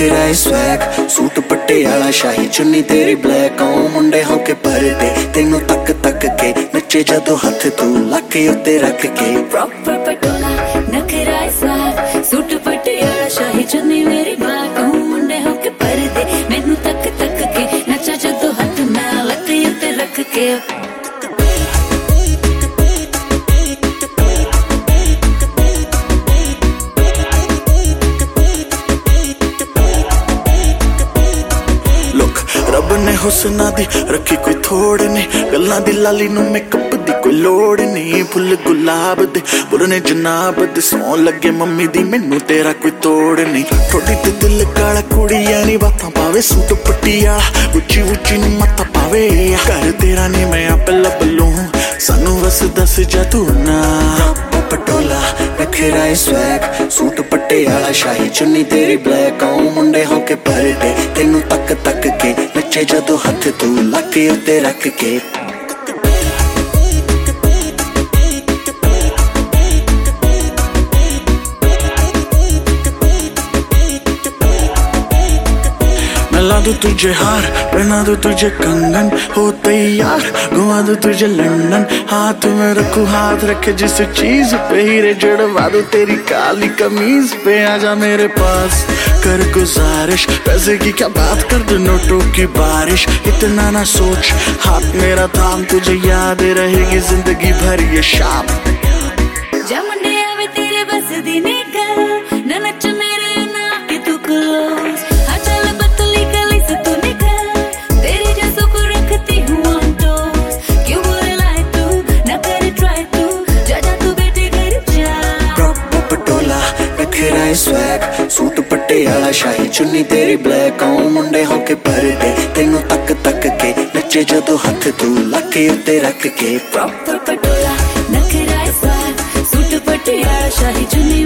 नखरा swag suit Patiala शाही चुन्नी तेरी ब्लैक ओ मुंडे होके परदे तेनू तक तक के नचे जदों हथ तू लाके उत्ते रख के प्रॉपर पटोला नखरा स्वैग सूट पटियाला शाही चुन्नी मेरी ब्लैक ओ मुंडे होके परदे मैनू तक तक के नचा जदों हथ मैं लाके उत्ते रख के रब ने हुस्ना दी रखी कोई थोड़ नहीं गल्लां दी लाली नू मेकअप दी कोई लोड़ नहीं फुल गुलाब दे बुरने जनाब दे सौ लगे मम्मी दी मैनू तेरा कोई तोड़ नहीं थोड़ी ते दिल काला कुड़ियां नी बातां पावे सूट पटियाला उच्ची उच्ची नी मत्ता पावे घर तेरा नी मैं आप लब लूं सानू बस दस जा तू ना पटोला नखरा स्वैग सूट पटियाला शाही चुन्नी तेरी ब्लैक ओ मुंडे होके परदे तेनू तक तक के नचे जदों हथ तू लाके उत्ते रख के ला दूं तुझे हार पहना दूं तुझे कंगन हो तैयार घुमा दूं तुझे लंदन हाथ में रखूं हाथ रखे जिस चीज पे हीरे जड़वा दूं तेरी काली कमीज पे आजा मेरे पास कर गुजारिश पैसे की क्या बात कर दो नोटों की बारिश इतना ना सोच हाथ मेरा थाम तुझे याद रहेगी जिंदगी भर ये शाम जमुंडे आवे तेरे बस दी निकल ना नच मेरे ना के तू क्लोज हाँ चल पतली गली से तू निकल तेरे जैसों को रखती हूँ on toes क्यों बुरे लाए तू ना करे try तू जा जा तू बेटे घर जा प्रॉपर पटोला नखरा स्वैग सूट पटियाला शाही चुन्नी तेरी ब्लैक ओ मुंडे होके परदे तेनू तक तक के नचे जदों हथ तू लाके उत्ते रख के प्रॉपर पटोला नखरा स्वैग सूट पटियाला शाही चुन्नी